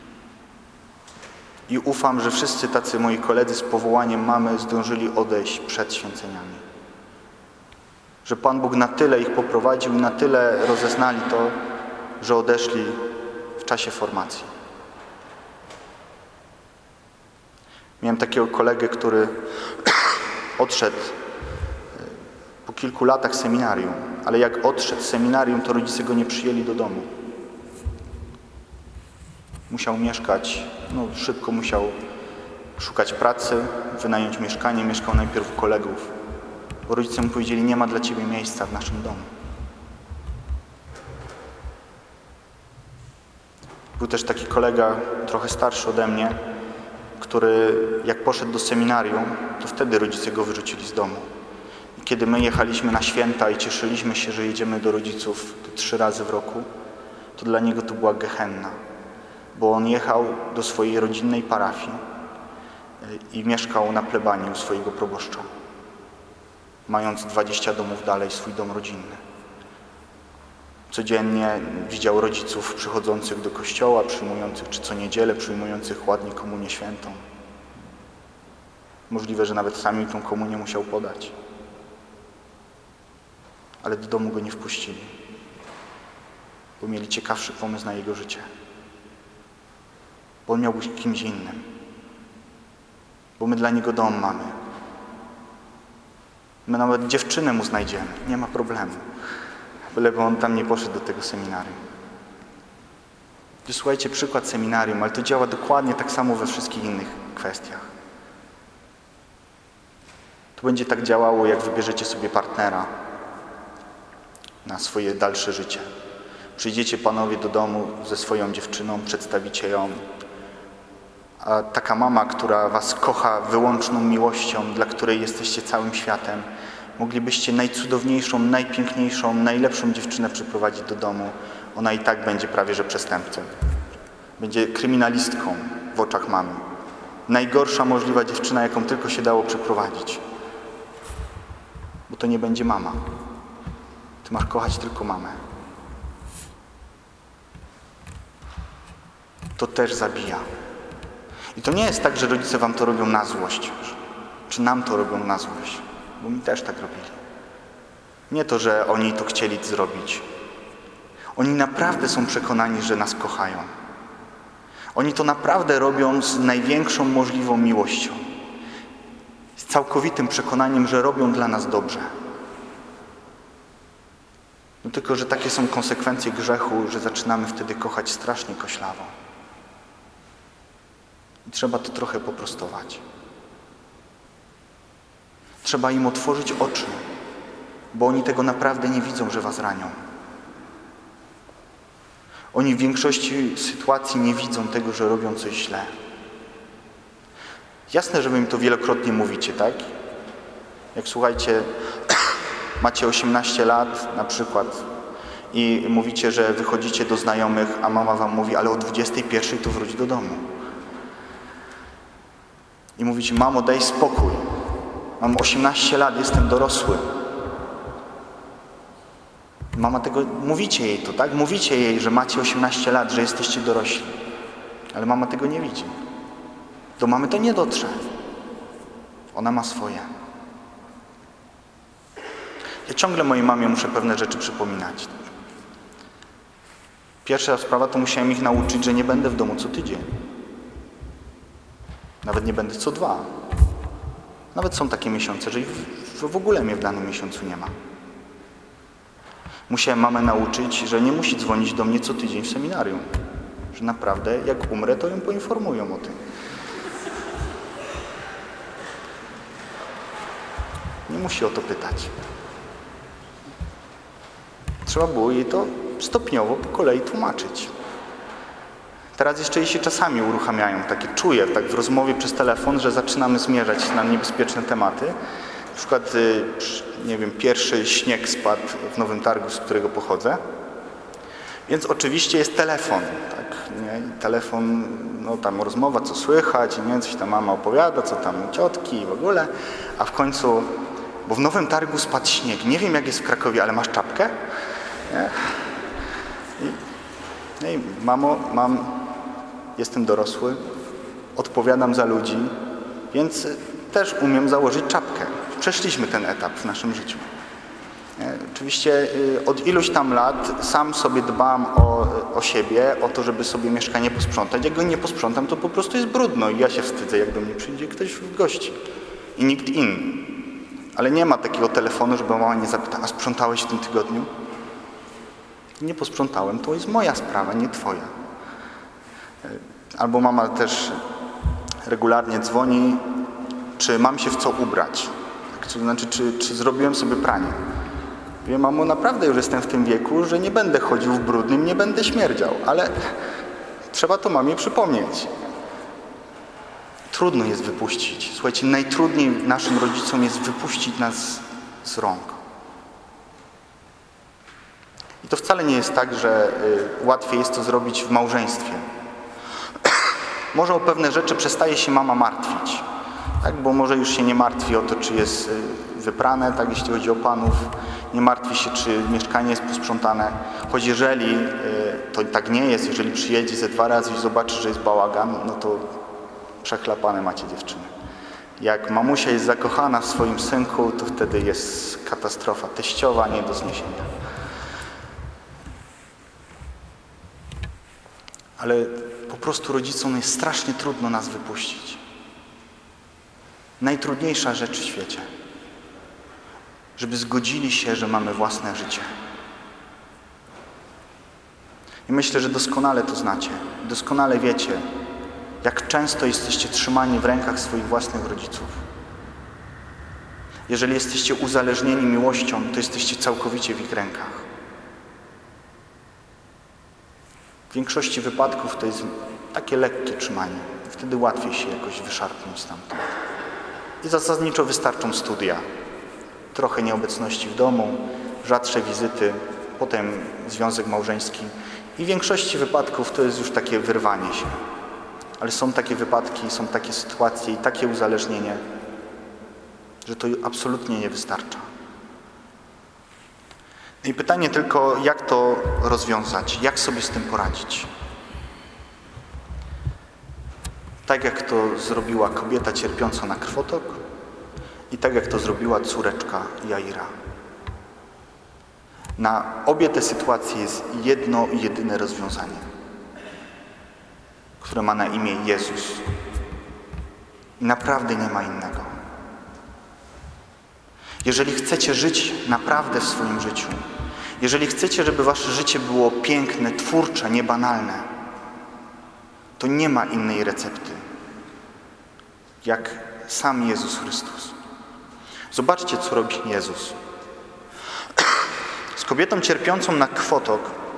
I ufam, że wszyscy tacy moi koledzy z powołaniem mamy zdążyli odejść przed święceniami. Że Pan Bóg na tyle ich poprowadził, na tyle rozeznali to, że odeszli w czasie formacji. Miałem takiego kolegę, który odszedł po kilku latach seminarium, ale jak odszedł z seminarium, to rodzice go nie przyjęli do domu. Musiał mieszkać, szybko musiał szukać pracy, wynająć mieszkanie. Mieszkał najpierw u kolegów, bo rodzice mu powiedzieli: nie ma dla ciebie miejsca w naszym domu. Był też taki kolega, trochę starszy ode mnie, który jak poszedł do seminarium, to wtedy rodzice go wyrzucili z domu. I kiedy my jechaliśmy na święta i cieszyliśmy się, że jedziemy do rodziców 3 razy w roku, to dla niego to była gehenna. Bo on jechał do swojej rodzinnej parafii i mieszkał na plebanii u swojego proboszcza, mając 20 domów dalej swój dom rodzinny. Codziennie widział rodziców przychodzących do kościoła, przyjmujących, czy co niedzielę przyjmujących ładnie komunię świętą. Możliwe, że nawet sami tą komunię musiał podać. Ale do domu go nie wpuścili, bo mieli ciekawszy pomysł na jego życie. Bo on miał być kimś innym. Bo my dla niego dom mamy. My nawet dziewczynę mu znajdziemy, nie ma problemu. Byleby on tam nie poszedł do tego seminarium. Słuchajcie, przykład seminarium, ale to działa dokładnie tak samo we wszystkich innych kwestiach. To będzie tak działało, jak wybierzecie sobie partnera na swoje dalsze życie. Przyjdziecie panowie do domu ze swoją dziewczyną, przedstawicie ją, a taka mama, która was kocha wyłączną miłością, dla której jesteście całym światem, moglibyście najcudowniejszą, najpiękniejszą, najlepszą dziewczynę przyprowadzić do domu. Ona i tak będzie prawie że przestępcą. Będzie kryminalistką w oczach mamy. Najgorsza możliwa dziewczyna, jaką tylko się dało przyprowadzić. Bo to nie będzie mama. Ty masz kochać tylko mamę. To też zabija. I to nie jest tak, że rodzice wam to robią na złość. Czy nam to robią na złość. Bo mi też tak robili. Nie to, że oni to chcieli zrobić. Oni naprawdę są przekonani, że nas kochają. Oni to naprawdę robią z największą możliwą miłością. Z całkowitym przekonaniem, że robią dla nas dobrze. No tylko, że takie są konsekwencje grzechu, że zaczynamy wtedy kochać strasznie koślawo. I trzeba to trochę poprostować. Trzeba im otworzyć oczy, bo oni tego naprawdę nie widzą, że was ranią. Oni w większości sytuacji nie widzą tego, że robią coś źle. Jasne, że wy im to wielokrotnie mówicie, tak? Jak słuchajcie, macie 18 lat na przykład i mówicie, że wychodzicie do znajomych, a mama wam mówi: ale o 21 to wróć do domu. I mówicie: mamo, daj spokój. Mam 18 lat, jestem dorosły. Mama tego, mówicie jej to, tak? Mówicie jej, że macie 18 lat, że jesteście dorośli. Ale mama tego nie widzi. Do mamy to nie dotrze. Ona ma swoje. Ja ciągle mojej mamie muszę pewne rzeczy przypominać. Pierwsza sprawa to musiałem ich nauczyć, że nie będę w domu co tydzień. Nawet nie będę co 2. Nawet są takie miesiące, że w ogóle mnie w danym miesiącu nie ma. Musiałem mamę nauczyć, że nie musi dzwonić do mnie co tydzień w seminarium. Że naprawdę, jak umrę, to ją poinformują o tym. Nie musi o to pytać. Trzeba było jej to stopniowo po kolei tłumaczyć. Teraz jeszcze jej się czasami uruchamiają, takie czuję, tak w rozmowie przez telefon, że zaczynamy zmierzać na niebezpieczne tematy. Na przykład, nie wiem, pierwszy śnieg spadł w Nowym Targu, z którego pochodzę. Więc oczywiście jest telefon, tak, nie? I telefon, no tam rozmowa, co słychać, nie? Coś tam mama opowiada, co tam ciotki i w ogóle. A w końcu bo w Nowym Targu spadł śnieg. Nie wiem, jak jest w Krakowie, ale masz czapkę? Nie? I mamo, jestem dorosły, odpowiadam za ludzi, więc też umiem założyć czapkę. Przeszliśmy ten etap w naszym życiu. Oczywiście od iluś tam lat sam sobie dbam o siebie, o to, żeby sobie mieszkanie posprzątać. Jak go nie posprzątam, to po prostu jest brudno i ja się wstydzę, jak do mnie przyjdzie ktoś w gości i nikt inny. Ale nie ma takiego telefonu, żeby mama nie zapytała, a sprzątałeś w tym tygodniu? Nie posprzątałem, to jest moja sprawa, nie twoja. Albo mama też regularnie dzwoni, czy mam się w co ubrać. To znaczy, czy zrobiłem sobie pranie. Mówię, mamo, naprawdę już jestem w tym wieku, że nie będę chodził w brudnym, nie będę śmierdział, ale trzeba to mamie przypomnieć. Trudno jest wypuścić. Słuchajcie, najtrudniej naszym rodzicom jest wypuścić nas z rąk. I to wcale nie jest tak, że łatwiej jest to zrobić w małżeństwie. Może o pewne rzeczy przestaje się mama martwić. Tak, bo może już się nie martwi o to, czy jest wyprane, tak, jeśli chodzi o panów. Nie martwi się, czy mieszkanie jest posprzątane. Choć jeżeli to tak nie jest, jeżeli przyjedzie ze 2 razy i zobaczy, że jest bałagan, no to przechlapane macie dziewczyny. Jak mamusia jest zakochana w swoim synku, to wtedy jest katastrofa teściowa, nie do zniesienia. Ale po prostu rodzicom jest strasznie trudno nas wypuścić. Najtrudniejsza rzecz w świecie. Żeby zgodzili się, że mamy własne życie. I myślę, że doskonale to znacie. Doskonale wiecie, jak często jesteście trzymani w rękach swoich własnych rodziców. Jeżeli jesteście uzależnieni miłością, to jesteście całkowicie w ich rękach. W większości wypadków to jest takie lekkie trzymanie. Wtedy łatwiej się jakoś wyszarpnąć stamtąd. I zasadniczo wystarczą studia. Trochę nieobecności w domu, rzadsze wizyty, potem związek małżeński. I w większości wypadków to jest już takie wyrwanie się. Ale są takie wypadki, są takie sytuacje i takie uzależnienie, że to absolutnie nie wystarcza. No i pytanie tylko, jak to rozwiązać? Jak sobie z tym poradzić? Tak jak to zrobiła kobieta cierpiąca na krwotok i tak jak to zrobiła córeczka Jaira. Na obie te sytuacje jest jedno i jedyne rozwiązanie, które ma na imię Jezus. I naprawdę nie ma innego. Jeżeli chcecie żyć naprawdę w swoim życiu, jeżeli chcecie, żeby wasze życie było piękne, twórcze, niebanalne, to nie ma innej recepty, jak sam Jezus Chrystus. Zobaczcie, co robi Jezus. Z kobietą cierpiącą na krwotok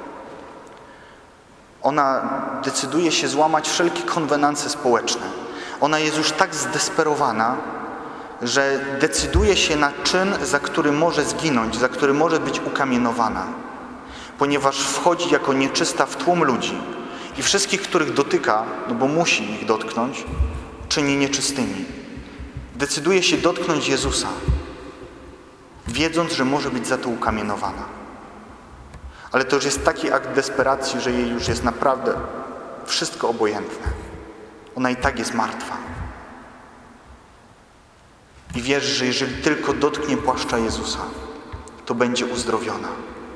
ona decyduje się złamać wszelkie konwenanse społeczne. Ona jest już tak zdesperowana, że decyduje się na czyn, za który może zginąć, za który może być ukamienowana. Ponieważ wchodzi jako nieczysta w tłum ludzi i wszystkich, których dotyka, no bo musi ich dotknąć, czyni nieczystymi. Decyduje się dotknąć Jezusa, wiedząc, że może być za to ukamienowana. Ale to już jest taki akt desperacji, że jej już jest naprawdę wszystko obojętne. Ona i tak jest martwa. I wierzy, że jeżeli tylko dotknie płaszcza Jezusa, to będzie uzdrowiona.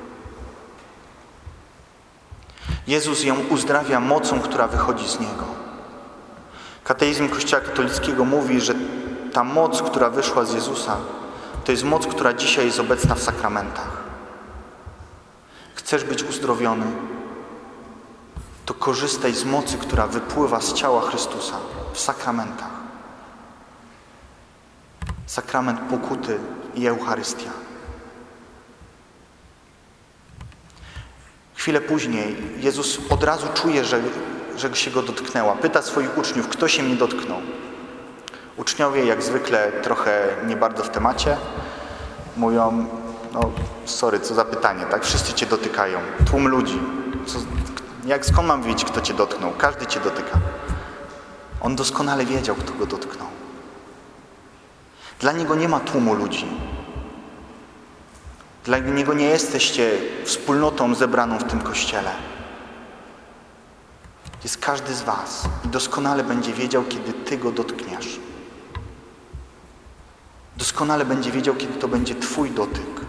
Jezus ją uzdrawia mocą, która wychodzi z Niego. Kateizm Kościoła katolickiego mówi, że ta moc, która wyszła z Jezusa, to jest moc, która dzisiaj jest obecna w sakramentach. Chcesz być uzdrowiony, to korzystaj z mocy, która wypływa z ciała Chrystusa w sakramentach. Sakrament pokuty i Eucharystia. Chwilę później Jezus od razu czuje, że się Go dotknęła. Pyta swoich uczniów, kto się mnie dotknął. Uczniowie, jak zwykle, trochę nie bardzo w temacie, mówią, no sorry, co za pytanie, tak? Wszyscy Cię dotykają. Tłum ludzi. Skąd mam wiedzieć, kto Cię dotknął? Każdy Cię dotyka. On doskonale wiedział, kto Go dotknął. Dla Niego nie ma tłumu ludzi. Dla Niego nie jesteście wspólnotą zebraną w tym Kościele. Jest każdy z was i doskonale będzie wiedział, kiedy Ty Go dotkniesz. Doskonale będzie wiedział, kiedy to będzie Twój dotyk.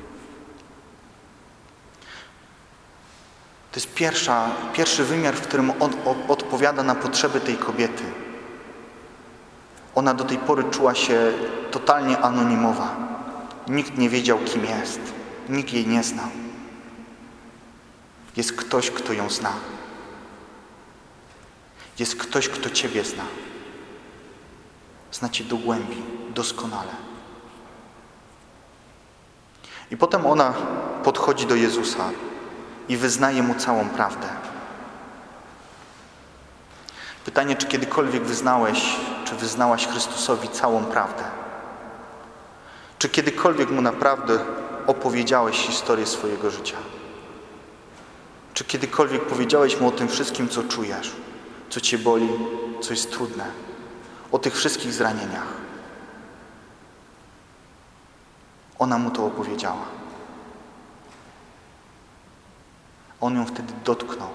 To jest pierwszy wymiar, w którym On odpowiada na potrzeby tej kobiety. Ona do tej pory czuła się totalnie anonimowa. Nikt nie wiedział, kim jest. Nikt jej nie znał. Jest ktoś, kto ją zna. Jest ktoś, kto Ciebie zna. Zna Cię do głębi, doskonale. I potem ona podchodzi do Jezusa i wyznaje Mu całą prawdę. Pytanie, czy kiedykolwiek wyznałaś Chrystusowi całą prawdę? Czy kiedykolwiek Mu naprawdę opowiedziałeś historię swojego życia? Czy kiedykolwiek powiedziałeś Mu o tym wszystkim, co czujesz, co Cię boli, co jest trudne, o tych wszystkich zranieniach? Ona Mu to opowiedziała. On ją wtedy dotknął.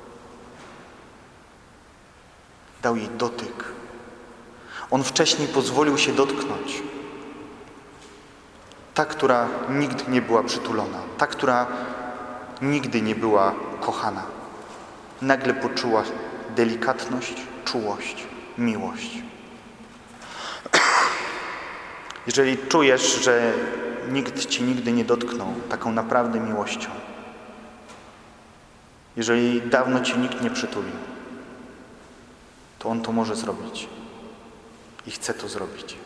Dał jej dotyk. On wcześniej pozwolił się dotknąć. Ta, która nigdy nie była przytulona. Ta, która nigdy nie była kochana. Nagle poczuła delikatność, czułość, miłość. Jeżeli czujesz, że nikt Cię nigdy nie dotknął taką naprawdę miłością, jeżeli dawno Cię nikt nie przytulił, to On to może zrobić i chce to zrobić.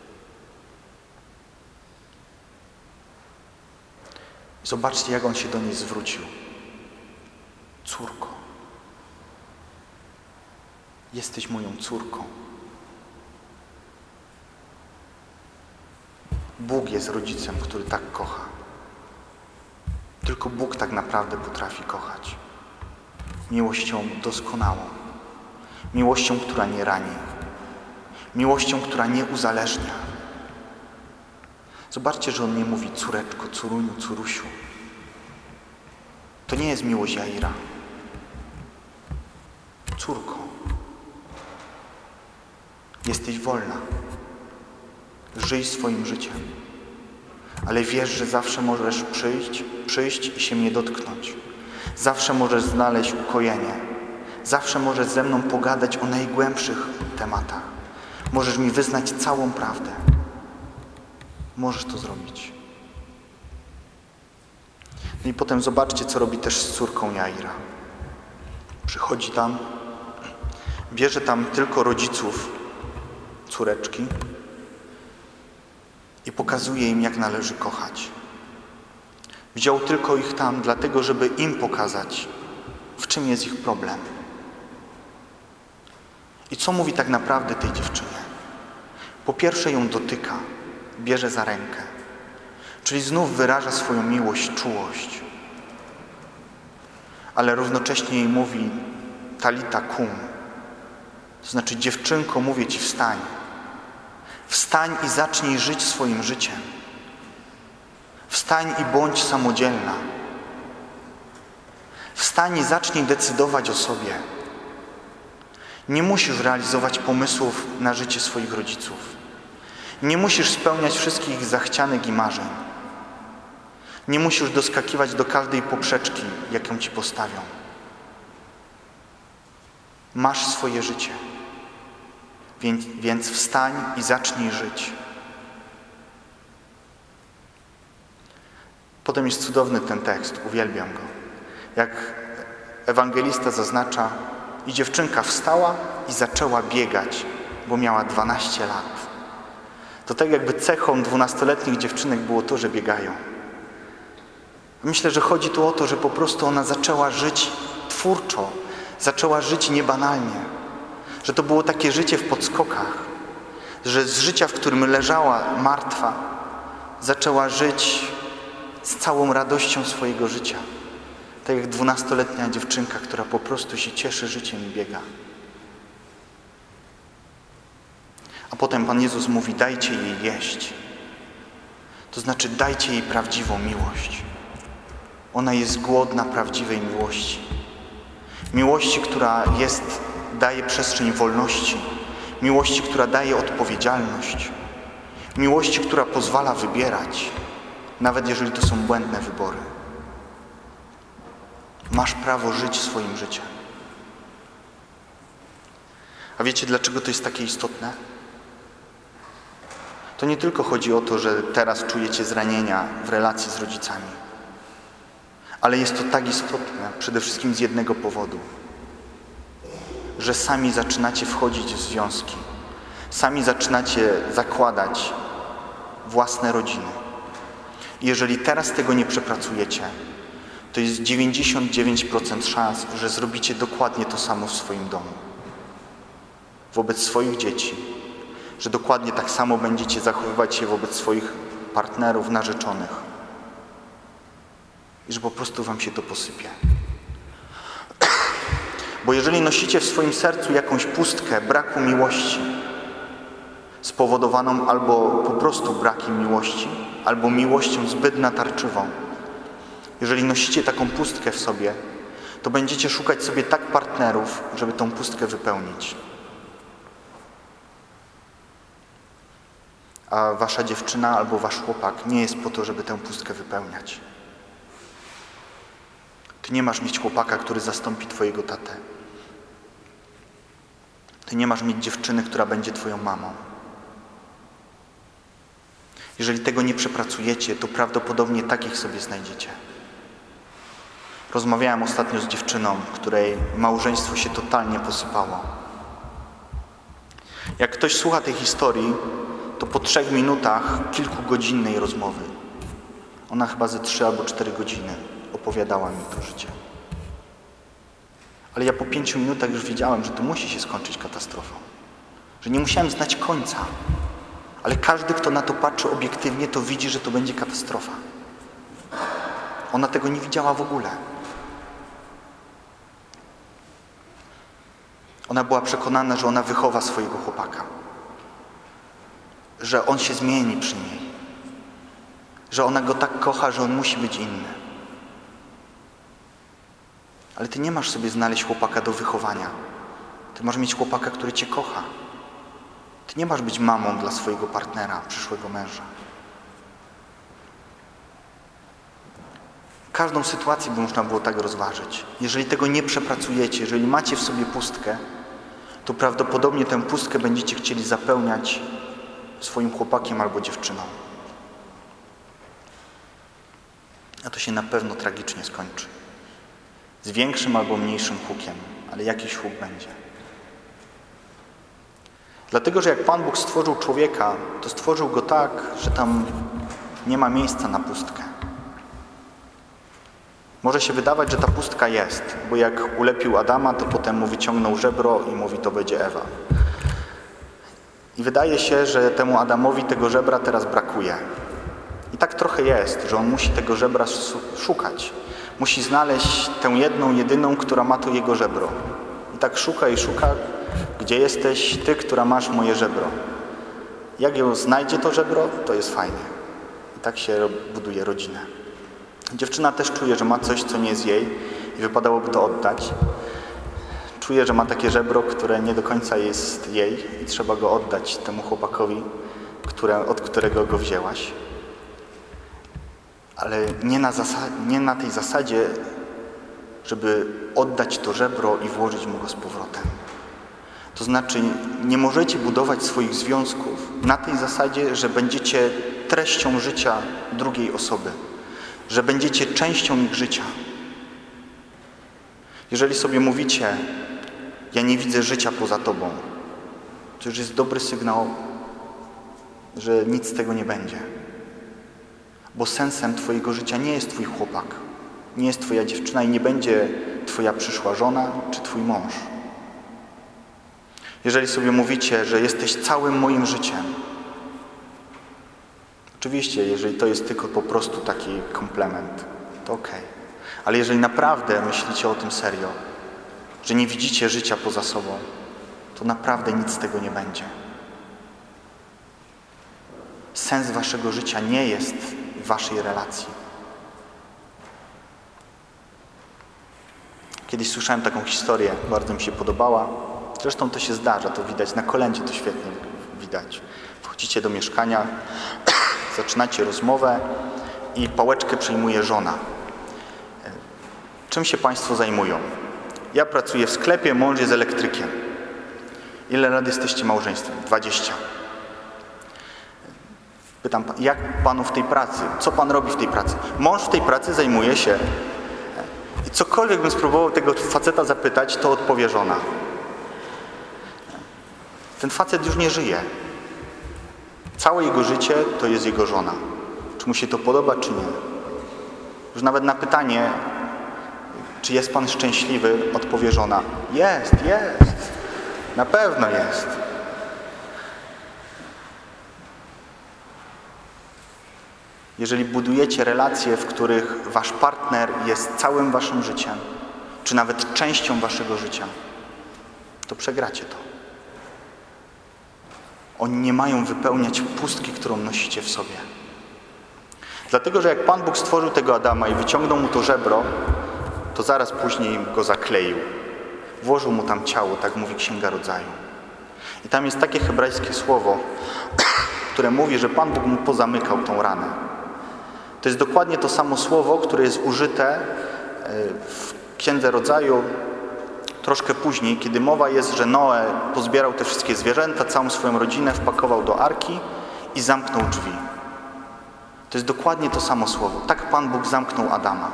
Zobaczcie, jak On się do niej zwrócił. Córko, jesteś moją córką. Bóg jest rodzicem, który tak kocha. Tylko Bóg tak naprawdę potrafi kochać. Miłością doskonałą. Miłością, która nie rani. Miłością, która nie uzależnia. Zobaczcie, że On nie mówi córeczko, córuniu, córusiu. To nie jest miłość Jaira. Córko, jesteś wolna. Żyj swoim życiem. Ale wiesz, że zawsze możesz przyjść i się mnie dotknąć. Zawsze możesz znaleźć ukojenie. Zawsze możesz ze mną pogadać o najgłębszych tematach. Możesz mi wyznać całą prawdę. Możesz to zrobić. No i potem zobaczcie, co robi też z córką Jaira. Przychodzi tam, bierze tam tylko rodziców córeczki i pokazuje im, jak należy kochać. Wziął tylko ich tam dlatego, żeby im pokazać, w czym jest ich problem. I co mówi tak naprawdę tej dziewczynie? Po pierwsze ją dotyka, bierze za rękę. Czyli znów wyraża swoją miłość, czułość. Ale równocześnie jej mówi talita kum. To znaczy, dziewczynko, mówię ci, wstań. Wstań i zacznij żyć swoim życiem. Wstań i bądź samodzielna. Wstań i zacznij decydować o sobie. Nie musisz realizować pomysłów na życie swoich rodziców. Nie musisz spełniać wszystkich ich zachcianek i marzeń. Nie musisz doskakiwać do każdej poprzeczki, jaką ci postawią. Masz swoje życie. Więc wstań i zacznij żyć. Potem jest cudowny ten tekst, uwielbiam go. Jak ewangelista zaznacza, i dziewczynka wstała i zaczęła biegać, bo miała 12 lat. To tak jakby cechą 12-letnich dziewczynek było to, że biegają. Myślę, że chodzi tu o to, że po prostu ona zaczęła żyć twórczo, zaczęła żyć niebanalnie. Że to było takie życie w podskokach, że z życia, w którym leżała martwa, zaczęła żyć z całą radością swojego życia. Tak jak 12-letnia dziewczynka, która po prostu się cieszy życiem i biega. A potem Pan Jezus mówi, dajcie jej jeść. To znaczy dajcie jej prawdziwą miłość. Ona jest głodna prawdziwej miłości. Miłości, która daje przestrzeń wolności. Miłości, która daje odpowiedzialność. Miłości, która pozwala wybierać, nawet jeżeli to są błędne wybory. Masz prawo żyć swoim życiem. A wiecie, dlaczego to jest takie istotne? To nie tylko chodzi o to, że teraz czujecie zranienia w relacji z rodzicami, ale jest to tak istotne przede wszystkim z jednego powodu, że sami zaczynacie wchodzić w związki, sami zaczynacie zakładać własne rodziny. I jeżeli teraz tego nie przepracujecie, to jest 99% szans, że zrobicie dokładnie to samo w swoim domu. Wobec swoich dzieci, że dokładnie tak samo będziecie zachowywać się wobec swoich partnerów, narzeczonych. I że po prostu wam się to posypie. Bo jeżeli nosicie w swoim sercu jakąś pustkę braku miłości, spowodowaną albo po prostu brakiem miłości, albo miłością zbyt natarczywą, jeżeli nosicie taką pustkę w sobie, to będziecie szukać sobie tak partnerów, żeby tą pustkę wypełnić. A wasza dziewczyna albo wasz chłopak nie jest po to, żeby tę pustkę wypełniać. Ty nie masz mieć chłopaka, który zastąpi twojego tatę. Ty nie masz mieć dziewczyny, która będzie twoją mamą. Jeżeli tego nie przepracujecie, to prawdopodobnie takich sobie znajdziecie. Rozmawiałem ostatnio z dziewczyną, której małżeństwo się totalnie posypało. Jak ktoś słucha tej historii, to po 3 minutach kilkugodzinnej rozmowy, ona chyba ze 3 albo 4 godziny opowiadała mi to życie. Ale ja po 5 minutach już wiedziałem, że to musi się skończyć katastrofą. Że nie musiałem znać końca. Ale każdy, kto na to patrzy obiektywnie, to widzi, że to będzie katastrofa. Ona tego nie widziała w ogóle. Ona była przekonana, że ona wychowa swojego chłopaka. Że on się zmieni przy niej. Że ona go tak kocha, że on musi być inny. Ale ty nie masz sobie znaleźć chłopaka do wychowania. Ty masz mieć chłopaka, który cię kocha. Ty nie masz być mamą dla swojego partnera, przyszłego męża. Każdą sytuację by można było tak rozważyć. Jeżeli tego nie przepracujecie, jeżeli macie w sobie pustkę, to prawdopodobnie tę pustkę będziecie chcieli zapełniać swoim chłopakiem albo dziewczyną. A to się na pewno tragicznie skończy. Z większym albo mniejszym hukiem, ale jakiś huk będzie. Dlatego, że jak Pan Bóg stworzył człowieka, to stworzył go tak, że tam nie ma miejsca na pustkę. Może się wydawać, że ta pustka jest, bo jak ulepił Adama, to potem mu wyciągnął żebro i mówi, to będzie Ewa. I wydaje się, że temu Adamowi tego żebra teraz brakuje. I tak trochę jest, że on musi tego żebra szukać. Musi znaleźć tę jedną, jedyną, która ma to jego żebro. I tak szuka i szuka, gdzie jesteś ty, która masz moje żebro. Jak ją znajdzie to żebro, to jest fajnie. I tak się buduje rodzinę. Dziewczyna też czuje, że ma coś, co nie jest jej i wypadałoby to oddać. Czuje, że ma takie żebro, które nie do końca jest jej i trzeba go oddać temu chłopakowi, od którego go wzięłaś. Ale nie na tej zasadzie, żeby oddać to żebro i włożyć mu go z powrotem. To znaczy, nie możecie budować swoich związków na tej zasadzie, że będziecie treścią życia drugiej osoby, że będziecie częścią ich życia. Jeżeli sobie mówicie, ja nie widzę życia poza tobą, to już jest dobry sygnał, że nic z tego nie będzie. Bo sensem twojego życia nie jest twój chłopak, nie jest twoja dziewczyna i nie będzie twoja przyszła żona czy twój mąż. Jeżeli sobie mówicie, że jesteś całym moim życiem, oczywiście, jeżeli to jest tylko po prostu taki komplement, to okej. Ale jeżeli naprawdę myślicie o tym serio, że nie widzicie życia poza sobą, to naprawdę nic z tego nie będzie. sens waszego życia nie jest w waszej relacji. Kiedyś słyszałem taką historię, bardzo mi się podobała. Zresztą to się zdarza, to widać, na kolędzie to świetnie widać. Wchodzicie do mieszkania, zaczynacie rozmowę i pałeczkę przejmuje żona. Czym się państwo zajmują? Ja pracuję w sklepie, mąż jest elektrykiem. Ile lat jesteście małżeństwem? 20. Pytam, jak panu w tej pracy? Co pan robi w tej pracy? Mąż w tej pracy zajmuje się. I cokolwiek bym spróbował tego faceta zapytać, to odpowie żona. Ten facet już nie żyje. Całe jego życie to jest jego żona. Czy mu się to podoba, czy nie? Już nawet na pytanie, czy jest pan szczęśliwy, odpowie żona. Jest. Na pewno jest. Jeżeli budujecie relacje, w których wasz partner jest całym waszym życiem, czy nawet częścią waszego życia, to przegracie to. Oni nie mają wypełniać pustki, którą nosicie w sobie. Dlatego, że jak Pan Bóg stworzył tego Adama i wyciągnął mu to żebro, to zaraz później go zakleił. Włożył mu tam ciało, tak mówi Księga Rodzaju. I tam jest takie hebrajskie słowo, które mówi, że Pan Bóg mu pozamykał tą ranę. To jest dokładnie to samo słowo, które jest użyte w Księdze Rodzaju troszkę później, kiedy mowa jest, że Noe pozbierał te wszystkie zwierzęta, całą swoją rodzinę wpakował do arki i zamknął drzwi. To jest dokładnie to samo słowo. Tak Pan Bóg zamknął Adama.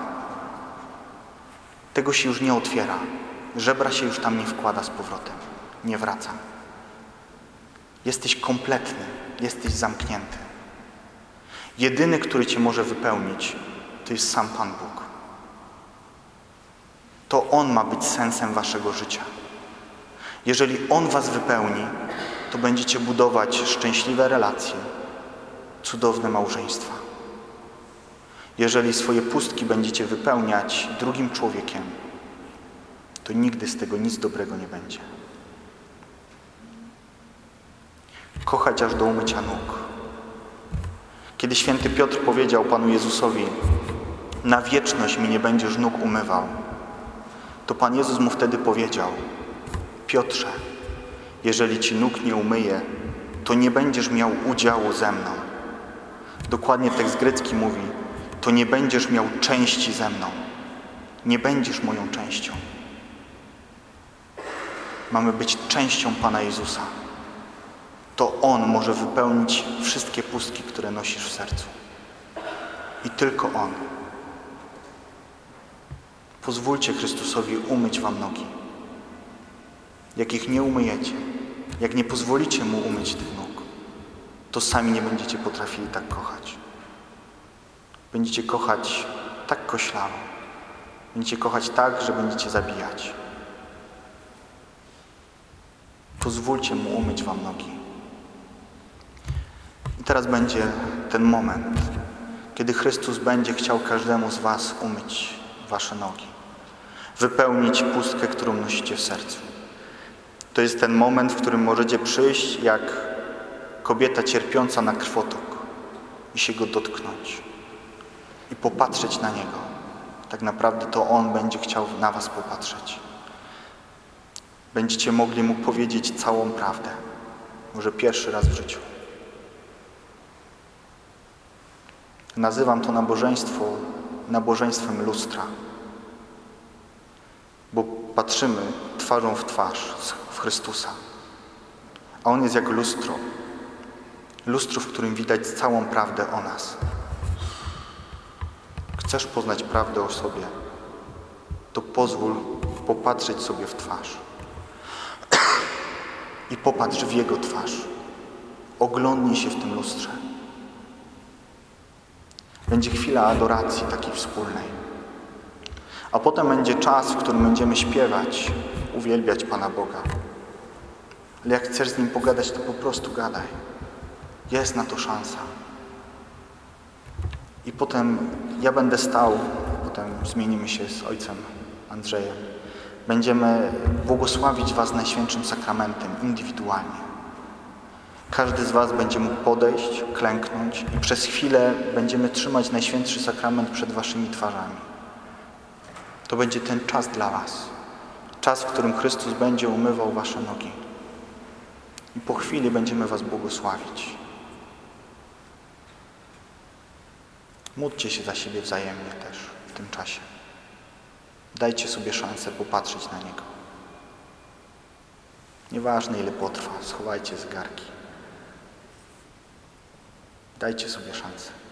Tego się już nie otwiera. Żebra się już tam nie wkłada z powrotem. Nie wraca. Jesteś kompletny. Jesteś zamknięty. Jedyny, który cię może wypełnić, to jest sam Pan Bóg. To On ma być sensem waszego życia. Jeżeli On was wypełni, to będziecie budować szczęśliwe relacje, cudowne małżeństwa. Jeżeli swoje pustki będziecie wypełniać drugim człowiekiem, to nigdy z tego nic dobrego nie będzie. Kochać aż do umycia nóg. Kiedy święty Piotr powiedział Panu Jezusowi: na wieczność mi nie będziesz nóg umywał, to Pan Jezus mu wtedy powiedział: Piotrze, jeżeli ci nóg nie umyję, to nie będziesz miał udziału ze mną. Dokładnie tekst grecki mówi: to nie będziesz miał części ze mną. Nie będziesz moją częścią. Mamy być częścią Pana Jezusa. To On może wypełnić wszystkie pustki, które nosisz w sercu. I tylko On. Pozwólcie Chrystusowi umyć wam nogi. Jak ich nie umyjecie, jak nie pozwolicie Mu umyć tych nóg, to sami nie będziecie potrafili tak kochać. Będziecie kochać tak koślawo. Będziecie kochać tak, że będziecie zabijać. Pozwólcie Mu umyć wam nogi. I teraz będzie ten moment, kiedy Chrystus będzie chciał każdemu z was umyć wasze nogi. Wypełnić pustkę, którą nosicie w sercu. To jest ten moment, w którym możecie przyjść jak kobieta cierpiąca na krwotok i się Go dotknąć. I popatrzeć na Niego. Tak naprawdę to On będzie chciał na was popatrzeć. Będziecie mogli Mu powiedzieć całą prawdę. Może pierwszy raz w życiu. Nazywam to nabożeństwo nabożeństwem lustra. Bo patrzymy twarzą w twarz w Chrystusa. A On jest jak lustro. Lustro, w którym widać całą prawdę o nas. Chcesz poznać prawdę o sobie, to pozwól popatrzeć sobie w twarz. I popatrz w Jego twarz. Oglądnij się w tym lustrze. Będzie chwila adoracji takiej wspólnej. A potem będzie czas, w którym będziemy śpiewać, uwielbiać Pana Boga. Ale jak chcesz z Nim pogadać, to po prostu gadaj. Jest na to szansa. I potem ja będę stał, potem zmienimy się z ojcem Andrzejem. Będziemy błogosławić was Najświętszym Sakramentem indywidualnie. Każdy z was będzie mógł podejść, klęknąć i przez chwilę będziemy trzymać Najświętszy Sakrament przed waszymi twarzami. To będzie ten czas dla was. Czas, w którym Chrystus będzie umywał wasze nogi. I po chwili będziemy was błogosławić. Módlcie się za siebie wzajemnie też w tym czasie. Dajcie sobie szansę popatrzeć na Niego. Nieważne, ile potrwa, schowajcie zegarki. Dajcie sobie szansę.